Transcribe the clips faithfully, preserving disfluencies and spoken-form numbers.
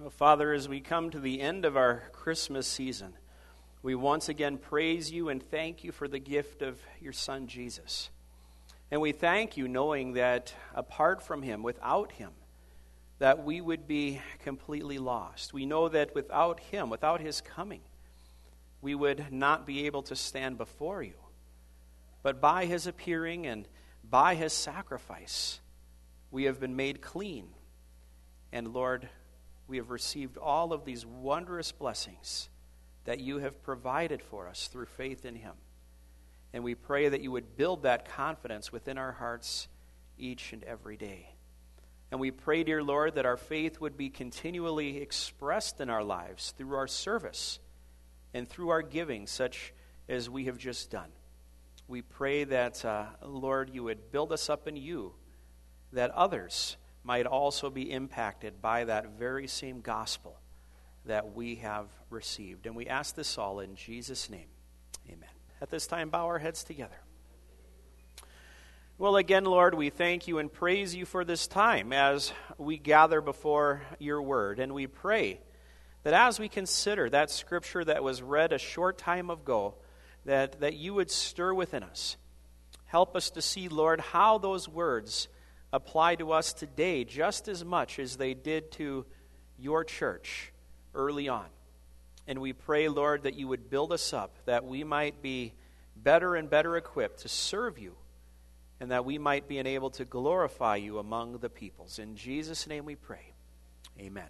Well, Father, as we come to the end of our Christmas season, we once again praise you and thank you for the gift of your Son, Jesus. And we thank you knowing that apart from him, without him, that we would be completely lost. We know that without him, without his coming, we would not be able to stand before you. But by his appearing and by his sacrifice, we have been made clean. And Lord, we have received all of these wondrous blessings that you have provided for us through faith in him. And we pray that you would build that confidence within our hearts each and every day. And we pray, dear Lord, that our faith would be continually expressed in our lives through our service and through our giving, such as we have just done. We pray that, uh, Lord, you would build us up in you, that others might also be impacted by that very same gospel that we have received. And we ask this all in Jesus' name. Amen. At this time, bow our heads together. Well, again, Lord, we thank you and praise you for this time as we gather before your word. And we pray that as we consider that scripture that was read a short time ago, that, that you would stir within us. Help us to see, Lord, how those words apply to us today just as much as they did to your church early on. And we pray, Lord, that you would build us up, that we might be better and better equipped to serve you, and that we might be able to glorify you among the peoples. In Jesus' name we pray. Amen.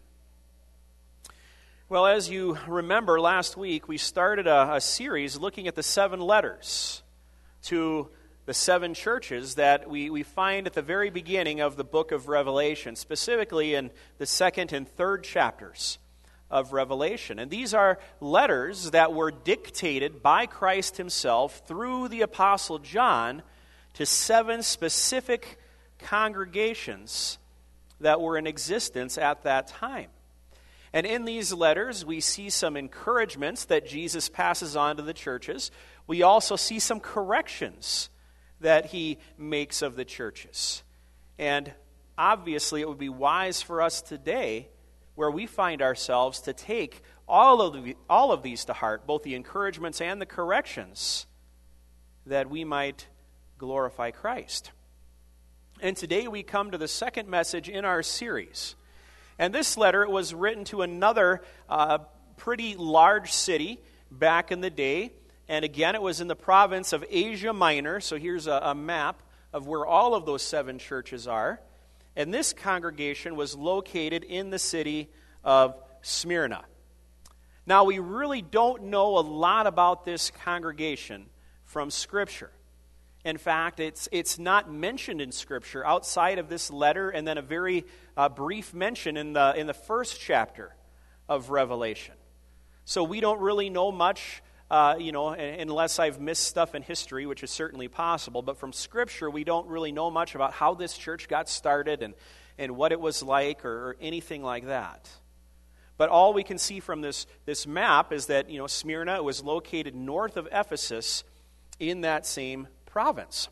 Well, as you remember, last week we started a, a series looking at the seven letters to the seven churches that we, we find at the very beginning of the book of Revelation, specifically in the second and third chapters of Revelation. And these are letters that were dictated by Christ himself through the Apostle John to seven specific congregations that were in existence at that time. And in these letters, we see some encouragements that Jesus passes on to the churches. We also see some corrections that he makes of the churches. And obviously, it would be wise for us today, where we find ourselves, to take all of the, all of these to heart, both the encouragements and the corrections, that we might glorify Christ. And today we come to the second message in our series. And this letter was written to another uh, pretty large city back in the day. And again, it was in the province of Asia Minor. So here's a, a map of where all of those seven churches are. And this congregation was located in the city of Smyrna. Now, we really don't know a lot about this congregation from Scripture. In fact, it's it's not mentioned in Scripture outside of this letter, and then a very uh, brief mention in the in the first chapter of Revelation. So we don't really know much, uh, you know, unless I've missed stuff in history, which is certainly possible. But from Scripture, we don't really know much about how this church got started and, and what it was like or, or anything like that. But all we can see from this, this map is that, you know, Smyrna was located north of Ephesus in that same province.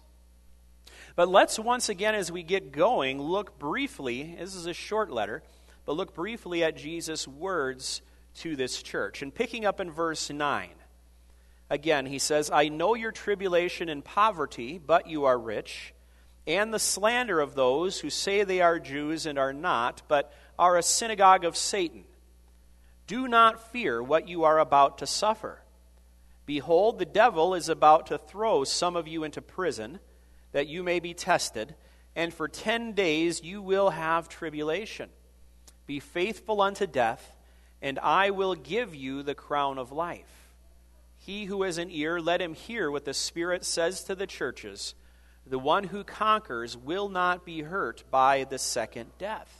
But let's once again, as we get going, look briefly, this is a short letter, but look briefly at Jesus' words to this church. And picking up in verse nine, again, he says, I know your tribulation and poverty, but you are rich, and the slander of those who say they are Jews and are not, but are a synagogue of Satan. Do not fear what you are about to suffer. Behold, the devil is about to throw some of you into prison, that you may be tested, and for ten days you will have tribulation. Be faithful unto death, and I will give you the crown of life. He who has an ear, let him hear what the Spirit says to the churches. The one who conquers will not be hurt by the second death.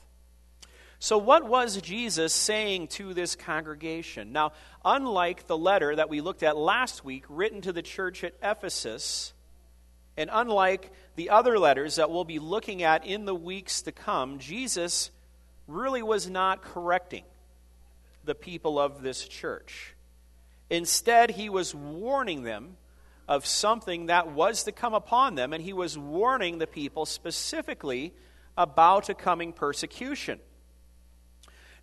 So what was Jesus saying to this congregation? Now, unlike the letter that we looked at last week, written to the church at Ephesus, and unlike the other letters that we'll be looking at in the weeks to come, Jesus really was not correcting the people of this church. Instead, he was warning them of something that was to come upon them, and he was warning the people specifically about a coming persecution.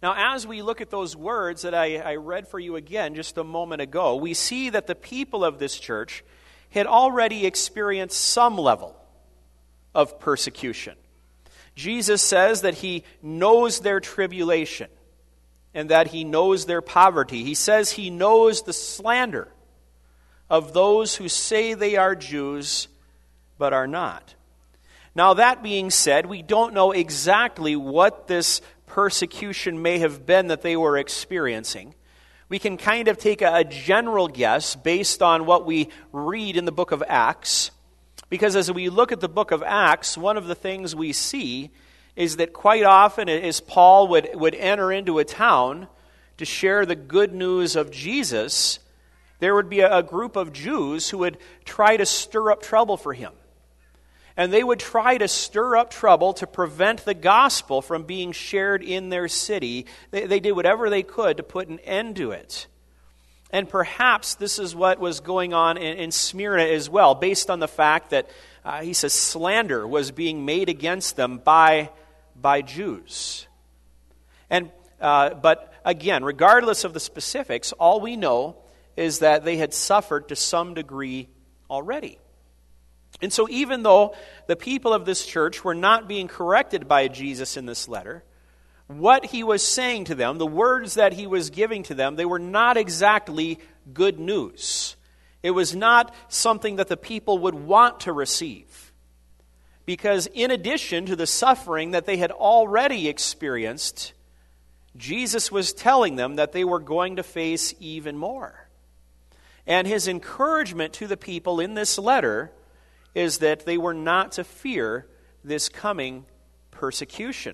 Now, as we look at those words that I, I read for you again just a moment ago, we see that the people of this church had already experienced some level of persecution. Jesus says that he knows their tribulation and that he knows their poverty. He says he knows the slander of those who say they are Jews but are not. Now, that being said, we don't know exactly what this persecution may have been that they were experiencing. We can kind of take a, a general guess based on what we read in the book of Acts. Because as we look at the book of Acts, one of the things we see is that quite often as Paul would, would enter into a town to share the good news of Jesus, there would be a, a group of Jews who would try to stir up trouble for him. And they would try to stir up trouble to prevent the gospel from being shared in their city. They, they did whatever they could to put an end to it. And perhaps this is what was going on in, in Smyrna as well, based on the fact that, uh, he says, slander was being made against them by, by Jews. And uh, but again, regardless of the specifics, all we know is that they had suffered to some degree already. And so even though the people of this church were not being corrected by Jesus in this letter, what he was saying to them, the words that he was giving to them, they were not exactly good news. It was not something that the people would want to receive. Because in addition to the suffering that they had already experienced, Jesus was telling them that they were going to face even more. And his encouragement to the people in this letter is that they were not to fear this coming persecution.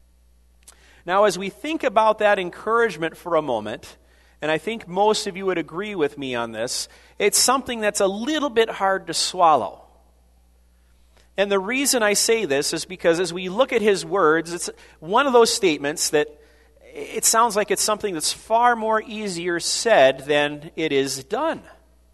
Now, as we think about that encouragement for a moment, and I think most of you would agree with me on this, it's something that's a little bit hard to swallow. And the reason I say this is because as we look at his words, it's one of those statements that it sounds like it's something that's far more easier said than it is done.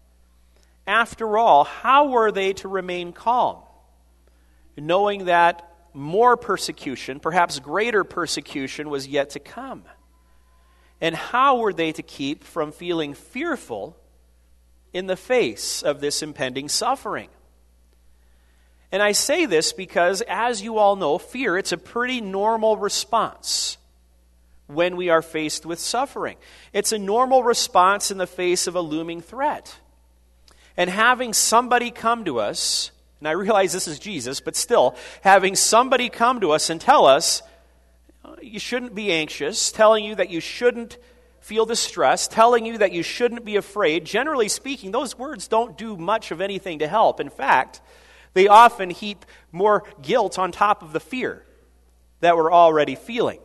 After all, how were they to remain calm, knowing that more persecution, perhaps greater persecution, was yet to come? And how were they to keep from feeling fearful in the face of this impending suffering? And I say this because, as you all know, fear, it's a pretty normal response when we are faced with suffering. It's a normal response in the face of a looming threat. And having somebody come to us, and I realize this is Jesus, but still, having somebody come to us and tell us, you shouldn't be anxious, telling you that you shouldn't feel distress, telling you that you shouldn't be afraid, generally speaking, those words don't do much of anything to help. In fact, they often heap more guilt on top of the fear that we're already feeling.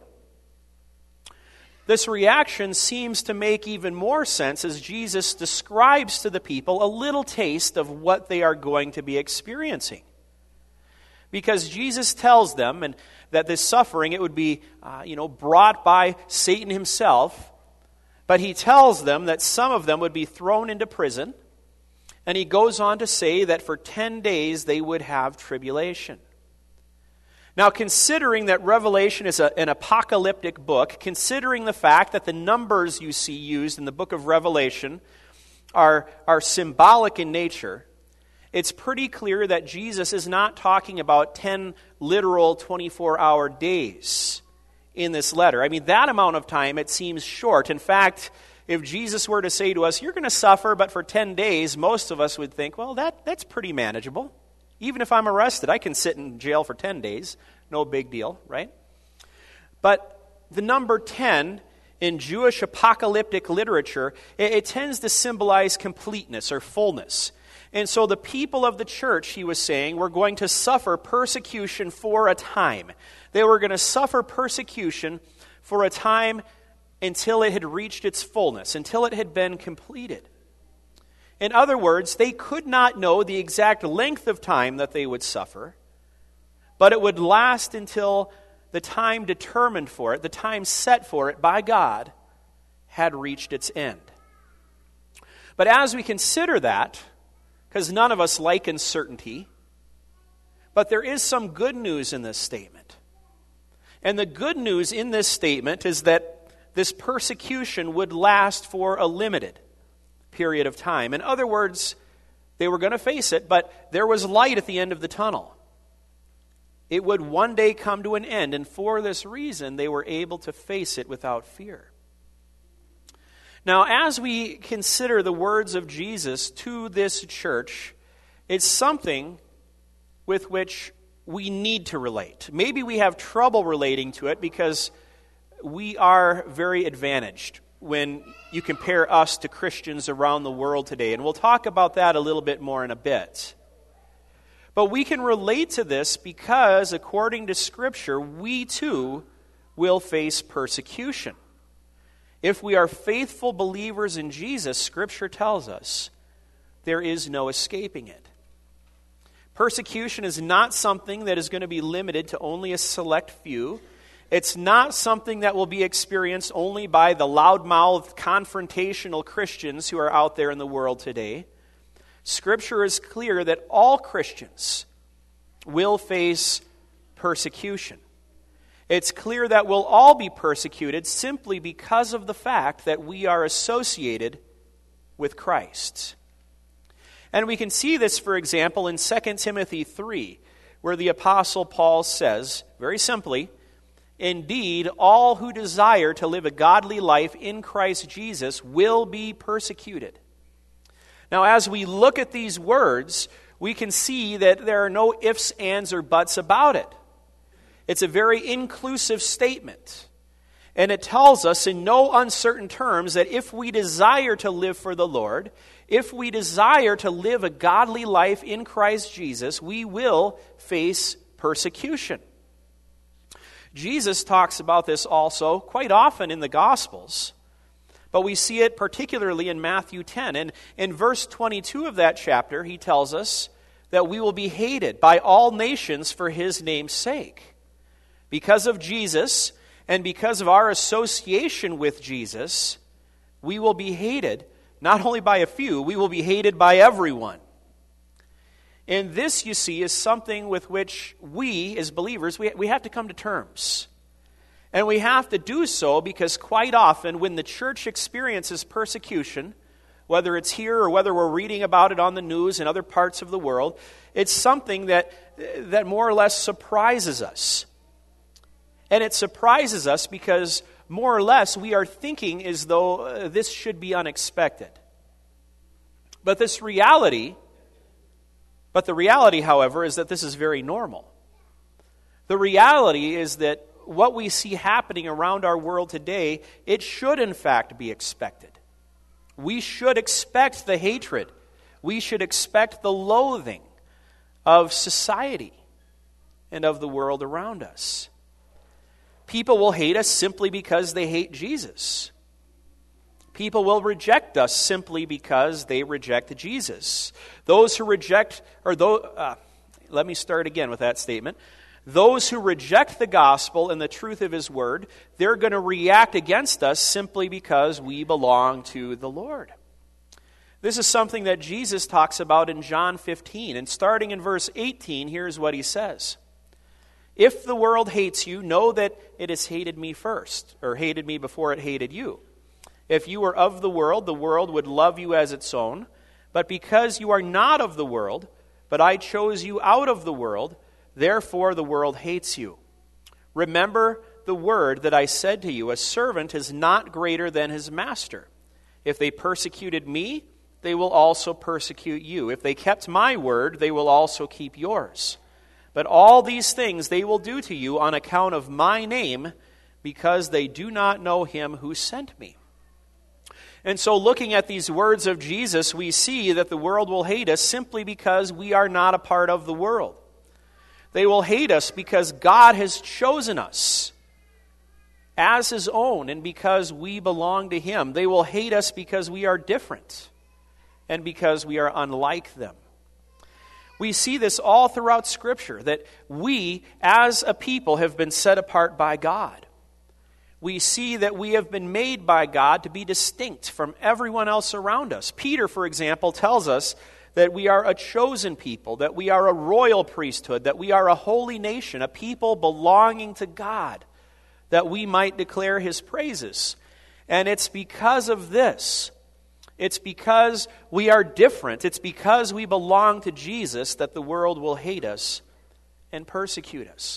This reaction seems to make even more sense as Jesus describes to the people a little taste of what they are going to be experiencing. Because Jesus tells them and that this suffering, it would be uh, you know, brought by Satan himself, but he tells them that some of them would be thrown into prison, and he goes on to say that for ten days they would have tribulation. Now, considering that Revelation is a, an apocalyptic book, considering the fact that the numbers you see used in the book of Revelation are, are symbolic in nature, it's pretty clear that Jesus is not talking about ten literal twenty-four hour days in this letter. I mean, that amount of time, it seems short. In fact, if Jesus were to say to us, you're going to suffer, but for ten days, most of us would think, well, that that's pretty manageable. Even if I'm arrested, I can sit in jail for ten days. No big deal, right? But the number ten in Jewish apocalyptic literature, it, it tends to symbolize completeness or fullness. And so the people of the church, he was saying, were going to suffer persecution for a time. They were going to suffer persecution for a time until it had reached its fullness, until it had been completed. In other words, they could not know the exact length of time that they would suffer, but it would last until the time determined for it, the time set for it by God, had reached its end. But as we consider that, because none of us like uncertainty, but there is some good news in this statement. And the good news in this statement is that this persecution would last for a limited period of time. In other words, they were going to face it, but there was light at the end of the tunnel. It would one day come to an end, and for this reason, they were able to face it without fear. Now, as we consider the words of Jesus to this church, it's something with which we need to relate. Maybe we have trouble relating to it because we are very advantaged when you compare us to Christians around the world today. And we'll talk about that a little bit more in a bit. But we can relate to this because, according to Scripture, we too will face persecution. If we are faithful believers in Jesus, Scripture tells us there is no escaping it. Persecution is not something that is going to be limited to only a select few. It's not something that will be experienced only by the loudmouthed, confrontational Christians who are out there in the world today. Scripture is clear that all Christians will face persecution. It's clear that we'll all be persecuted simply because of the fact that we are associated with Christ. And we can see this, for example, in Second Timothy three, where the Apostle Paul says, very simply, "Indeed, all who desire to live a godly life in Christ Jesus will be persecuted." Now, as we look at these words, we can see that there are no ifs, ands, or buts about it. It's a very inclusive statement. And it tells us in no uncertain terms that if we desire to live for the Lord, if we desire to live a godly life in Christ Jesus, we will face persecution. Jesus talks about this also quite often in the Gospels, but we see it particularly in Matthew ten. And in verse twenty-two of that chapter, he tells us that we will be hated by all nations for his name's sake. Because of Jesus and because of our association with Jesus, we will be hated not only by a few, we will be hated by everyone. And this, you see, is something with which we, as believers, we, we have to come to terms. And we have to do so because quite often when the church experiences persecution, whether it's here or whether we're reading about it on the news in other parts of the world, it's something that, that more or less surprises us. And it surprises us because more or less we are thinking as though uh, this should be unexpected. But this reality, but the reality, however, is that this is very normal. The reality is that what we see happening around our world today, it should in fact be expected. We should expect the hatred. We should expect the loathing of society and of the world around us. People will hate us simply because they hate Jesus. People will reject us simply because they reject Jesus. Those who reject, or though, uh, let me start again with that statement. Those who reject the gospel and the truth of his word, they're going to react against us simply because we belong to the Lord. This is something that Jesus talks about in John fifteen. And starting in verse eighteen, here's what he says. "If the world hates you, know that it has hated me first, or hated me before it hated you. If you were of the world, the world would love you as its own. But because you are not of the world, but I chose you out of the world, therefore the world hates you. Remember the word that I said to you, a servant is not greater than his master. If they persecuted me, they will also persecute you. If they kept my word, they will also keep yours. But all these things they will do to you on account of my name, because they do not know him who sent me." And so looking at these words of Jesus, we see that the world will hate us simply because we are not a part of the world. They will hate us because God has chosen us as his own and because we belong to him. They will hate us because we are different and because we are unlike them. We see this all throughout Scripture, that we as a people have been set apart by God. We see that we have been made by God to be distinct from everyone else around us. Peter, for example, tells us that we are a chosen people, that we are a royal priesthood, that we are a holy nation, a people belonging to God, that we might declare his praises. And it's because of this. It's because we are different. It's because we belong to Jesus that the world will hate us and persecute us.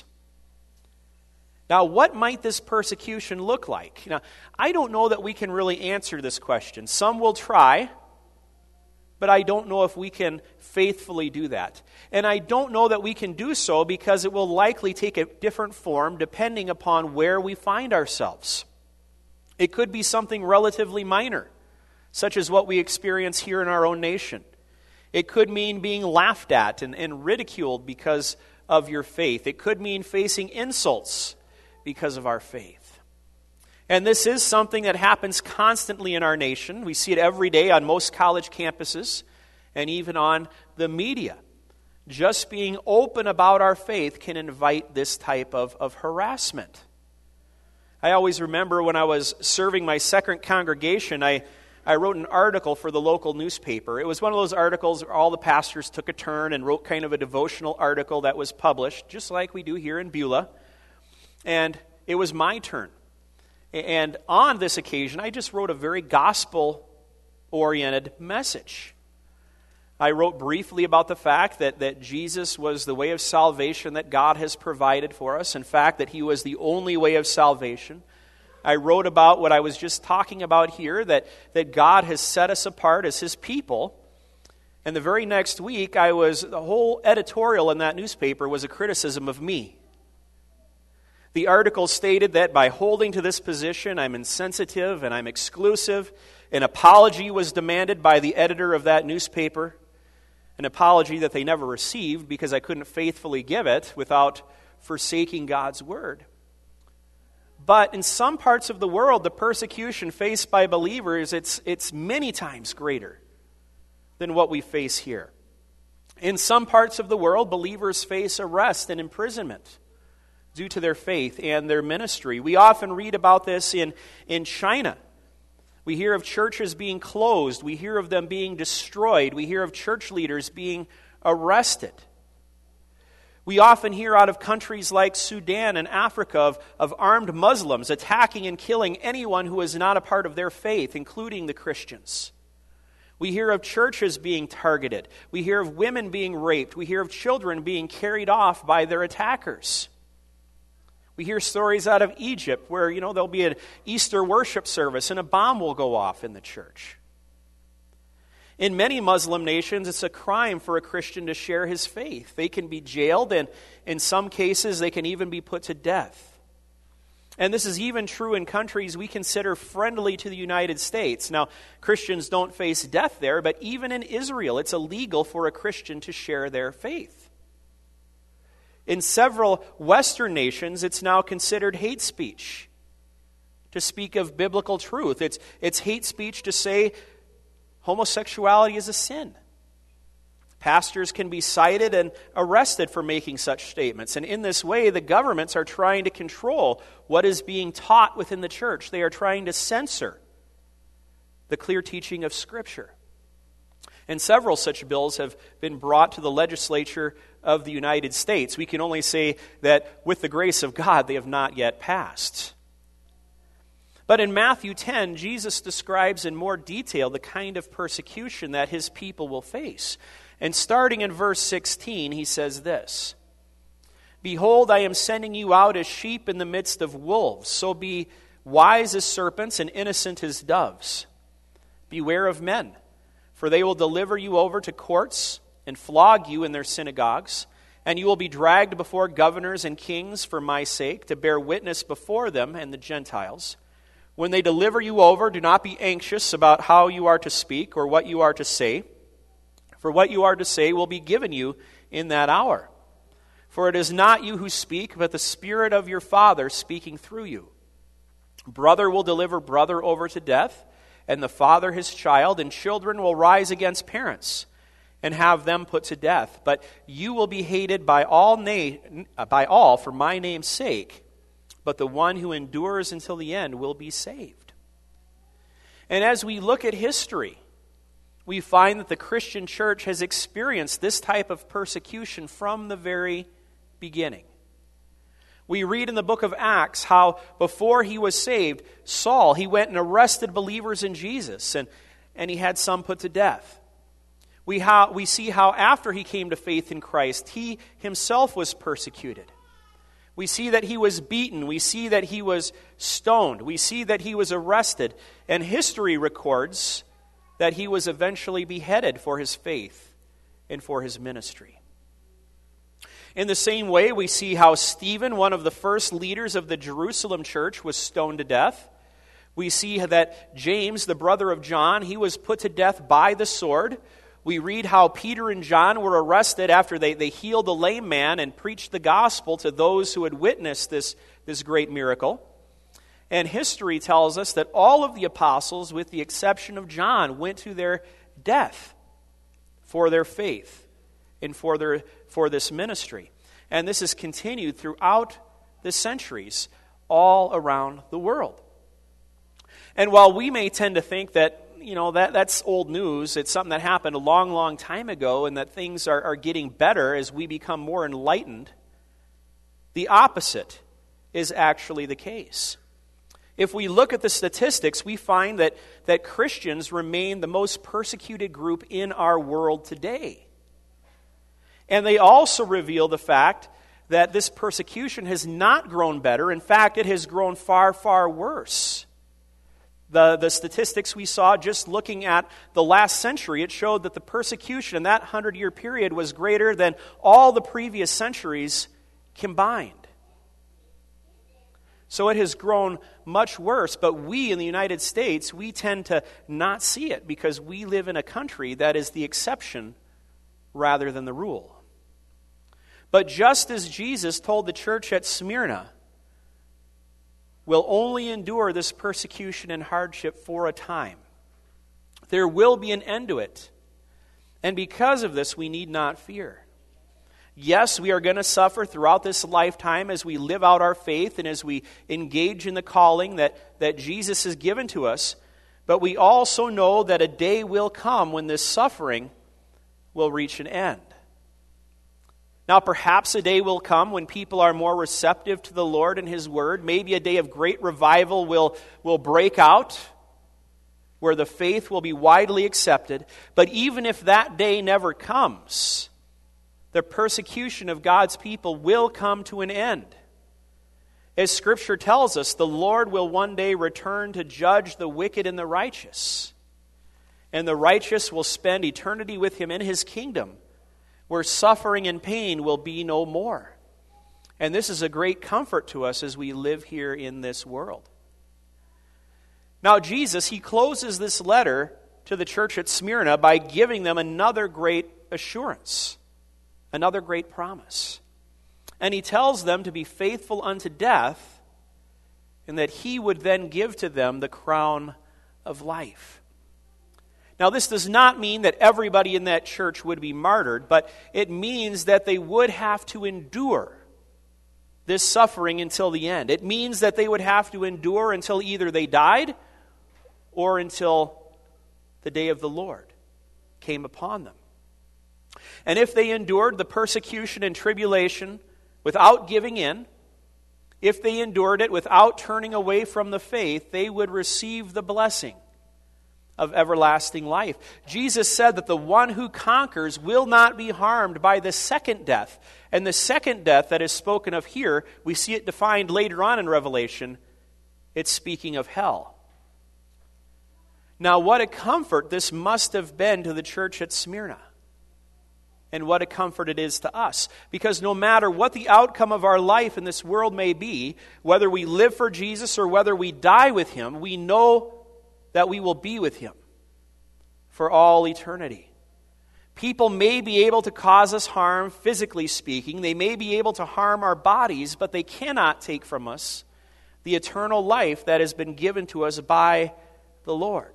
Now, what might this persecution look like? Now, I don't know that we can really answer this question. Some will try, but I don't know if we can faithfully do that. And I don't know that we can do so because it will likely take a different form depending upon where we find ourselves. It could be something relatively minor, such as what we experience here in our own nation. It could mean being laughed at and, and ridiculed because of your faith. It could mean facing insults because of our faith. And this is something that happens constantly in our nation. We see it every day on most college campuses and even on the media. Just being open about our faith can invite this type of, of harassment. I always remember when I was serving my second congregation, I, I wrote an article for the local newspaper. It was one of those articles where all the pastors took a turn and wrote kind of a devotional article that was published, just like we do here in Beulah. And it was my turn. And on this occasion, I just wrote a very gospel-oriented message. I wrote briefly about the fact that, that Jesus was the way of salvation that God has provided for us. In fact, that he was the only way of salvation. I wrote about what I was just talking about here, that, that God has set us apart as his people. And the very next week, I was the whole editorial in that newspaper was a criticism of me. The article stated that by holding to this position, I'm insensitive and I'm exclusive. An apology was demanded by the editor of that newspaper, an apology that they never received because I couldn't faithfully give it without forsaking God's word. But in some parts of the world, the persecution faced by believers, it's, it's many times greater than what we face here. In some parts of the world, believers face arrest and imprisonment due to their faith and their ministry. We often read about this in, in China. We hear of churches being closed. We hear of them being destroyed. We hear of church leaders being arrested. We often hear out of countries like Sudan and Africa of, of armed Muslims attacking and killing anyone who is not a part of their faith, including the Christians. We hear of churches being targeted. We hear of women being raped. We hear of children being carried off by their attackers. We hear stories out of Egypt where, you know, there'll be an Easter worship service and a bomb will go off in the church. In many Muslim nations, it's a crime for a Christian to share his faith. They can be jailed, and in some cases, they can even be put to death. And this is even true in countries we consider friendly to the United States. Now, Christians don't face death there, but even in Israel, it's illegal for a Christian to share their faith. In several Western nations, it's now considered hate speech to speak of biblical truth. It's, it's hate speech to say homosexuality is a sin. Pastors can be cited and arrested for making such statements. And in this way, the governments are trying to control what is being taught within the church. They are trying to censor the clear teaching of Scripture. And several such bills have been brought to the legislature of the United States. We can only say that with the grace of God, they have not yet passed. But in Matthew ten, Jesus describes in more detail the kind of persecution that his people will face. And starting in verse sixteen, he says this, "Behold, I am sending you out as sheep in the midst of wolves. So be wise as serpents and innocent as doves. Beware of men, for they will deliver you over to courts and flog you in their synagogues, and you will be dragged before governors and kings for my sake, to bear witness before them and the Gentiles. When they deliver you over, do not be anxious about how you are to speak or what you are to say, for what you are to say will be given you in that hour. For it is not you who speak, but the Spirit of your Father speaking through you. Brother will deliver brother over to death, and the father his child, and children will rise against parents and have them put to death. But you will be hated by all, na- by all for my name's sake, but the one who endures until the end will be saved." And as we look at history, we find that the Christian church has experienced this type of persecution from the very beginning. We read in the book of Acts how before he was saved, Saul, he went and arrested believers in Jesus, and, and he had some put to death. We, how, we see how after he came to faith in Christ, he himself was persecuted. We see that he was beaten. We see that he was stoned. We see that he was arrested. And history records that he was eventually beheaded for his faith and for his ministry. In the same way, we see how Stephen, one of the first leaders of the Jerusalem church, was stoned to death. We see that James, the brother of John, he was put to death by the sword. We read how Peter and John were arrested after they, they healed a lame man and preached the gospel to those who had witnessed this, this great miracle. And history tells us that all of the apostles, with the exception of John, went to their death for their faith and for their for this ministry. And this has continued throughout the centuries all around the world. And while we may tend to think that, you know, that, that's old news, it's something that happened a long, long time ago, and that things are, are getting better as we become more enlightened, the opposite is actually the case. If we look at the statistics, we find that, that Christians remain the most persecuted group in our world today. And they also reveal the fact that this persecution has not grown better. In fact, it has grown far, far worse. The, the statistics we saw just looking at the last century, it showed that the persecution in that hundred-year period was greater than all the previous centuries combined. So it has grown much worse, but we in the United States, we tend to not see it because we live in a country that is the exception rather than the rule. But just as Jesus told the church at Smyrna, will only endure this persecution and hardship for a time. There will be an end to it. And because of this, we need not fear. Yes, we are going to suffer throughout this lifetime as we live out our faith and as we engage in the calling that, that Jesus has given to us. But we also know that a day will come when this suffering will reach an end. Now, perhaps a day will come when people are more receptive to the Lord and His Word. Maybe a day of great revival will, will break out, where the faith will be widely accepted. But even if that day never comes, the persecution of God's people will come to an end. As Scripture tells us, the Lord will one day return to judge the wicked and the righteous. And the righteous will spend eternity with Him in His kingdom, where suffering and pain will be no more. And this is a great comfort to us as we live here in this world. Now, Jesus, He closes this letter to the church at Smyrna by giving them another great assurance, another great promise. And He tells them to be faithful unto death, and that He would then give to them the crown of life. Now, this does not mean that everybody in that church would be martyred, but it means that they would have to endure this suffering until the end. It means that they would have to endure until either they died or until the day of the Lord came upon them. And if they endured the persecution and tribulation without giving in, if they endured it without turning away from the faith, they would receive the blessing of everlasting life. Jesus said that the one who conquers will not be harmed by the second death. And the second death that is spoken of here, we see it defined later on in Revelation. It's speaking of hell. Now, what a comfort this must have been to the church at Smyrna. And what a comfort it is to us. Because no matter what the outcome of our life in this world may be, whether we live for Jesus or whether we die with Him, we know that we will be with Him for all eternity. People may be able to cause us harm, physically speaking. They may be able to harm our bodies, but they cannot take from us the eternal life that has been given to us by the Lord.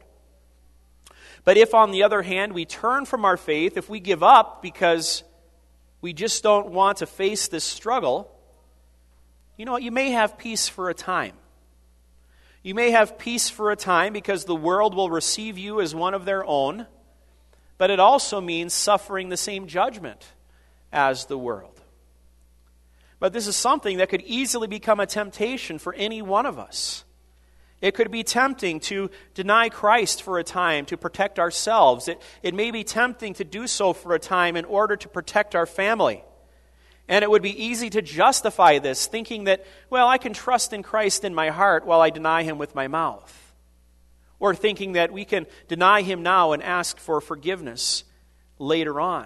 But if, on the other hand, we turn from our faith, if we give up because we just don't want to face this struggle, you know what? You may have peace for a time. You may have peace for a time because the world will receive you as one of their own, but it also means suffering the same judgment as the world. But this is something that could easily become a temptation for any one of us. It could be tempting to deny Christ for a time to protect ourselves. It, it may be tempting to do so for a time in order to protect our family. And it would be easy to justify this, thinking that, well, I can trust in Christ in my heart while I deny Him with my mouth. Or thinking that we can deny Him now and ask for forgiveness later on.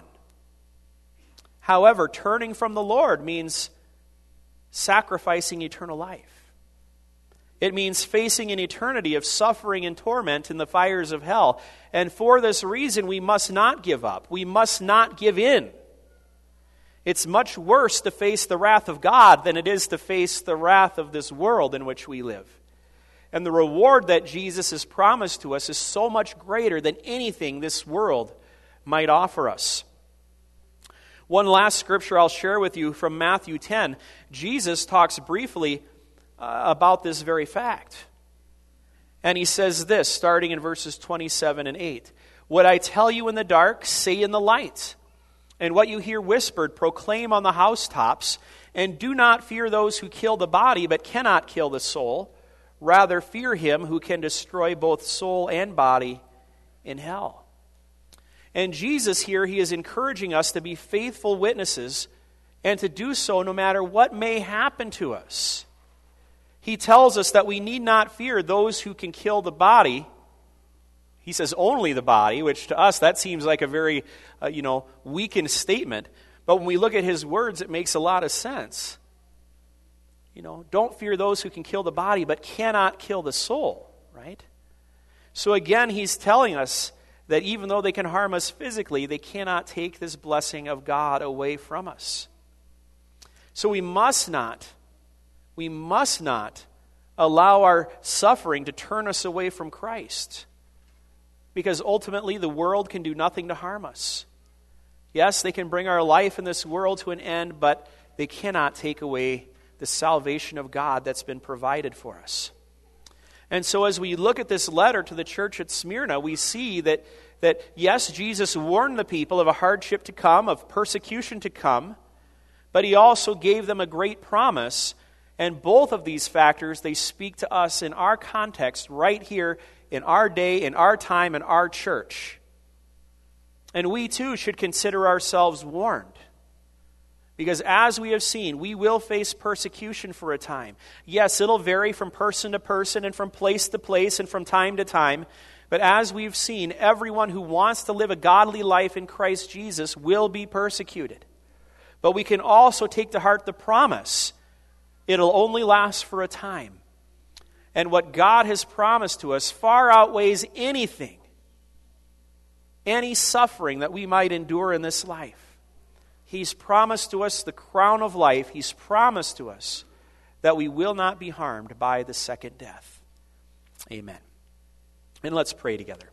However, turning from the Lord means sacrificing eternal life. It means facing an eternity of suffering and torment in the fires of hell. And for this reason, we must not give up. We must not give in. It's much worse to face the wrath of God than it is to face the wrath of this world in which we live. And the reward that Jesus has promised to us is so much greater than anything this world might offer us. One last scripture I'll share with you from Matthew ten. Jesus talks briefly uh, about this very fact. And he says this, starting in verses twenty-seven and eight. What I tell you in the dark, say in the light. And what you hear whispered, proclaim on the housetops. And do not fear those who kill the body, but cannot kill the soul. Rather, fear him who can destroy both soul and body in hell. And Jesus here, he is encouraging us to be faithful witnesses and to do so no matter what may happen to us. He tells us that we need not fear those who can kill the body. He says only the body, which to us that seems like a very, uh, you know, weakened statement. But when we look at his words, it makes a lot of sense. You know, don't fear those who can kill the body, but cannot kill the soul, right? So again, he's telling us that even though they can harm us physically, they cannot take this blessing of God away from us. So we must not, we must not allow our suffering to turn us away from Christ. Because ultimately the world can do nothing to harm us. Yes, they can bring our life in this world to an end, but they cannot take away the salvation of God that's been provided for us. And so as we look at this letter to the church at Smyrna, we see that, that yes, Jesus warned the people of a hardship to come, of persecution to come, but he also gave them a great promise. And both of these factors, they speak to us in our context right here in our day, in our time, in our church. And we too should consider ourselves warned. Because as we have seen, we will face persecution for a time. Yes, it'll vary from person to person and from place to place and from time to time. But as we've seen, everyone who wants to live a godly life in Christ Jesus will be persecuted. But we can also take to heart the promise. It'll only last for a time. And what God has promised to us far outweighs anything, any suffering that we might endure in this life. He's promised to us the crown of life. He's promised to us that we will not be harmed by the second death. Amen. And let's pray together.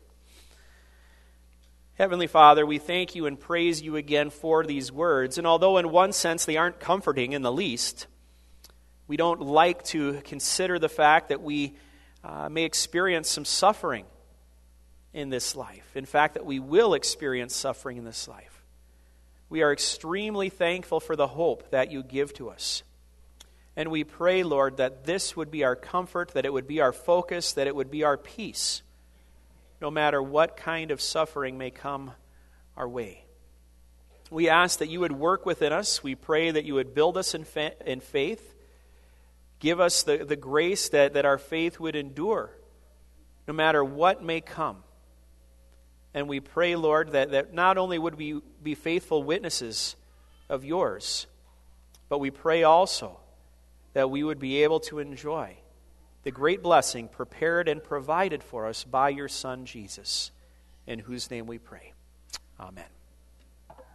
Heavenly Father, we thank you and praise you again for these words. And although in one sense they aren't comforting in the least, we don't like to consider the fact that we uh, may experience some suffering in this life. In fact, that we will experience suffering in this life. We are extremely thankful for the hope that you give to us. And we pray, Lord, that this would be our comfort, that it would be our focus, that it would be our peace, no matter what kind of suffering may come our way. We ask that you would work within us. We pray that you would build us in, fa- in faith. Give us the, the grace that, that our faith would endure, no matter what may come. And we pray, Lord, that, that not only would we be faithful witnesses of yours, but we pray also that we would be able to enjoy the great blessing prepared and provided for us by your Son, Jesus, in whose name we pray. Amen.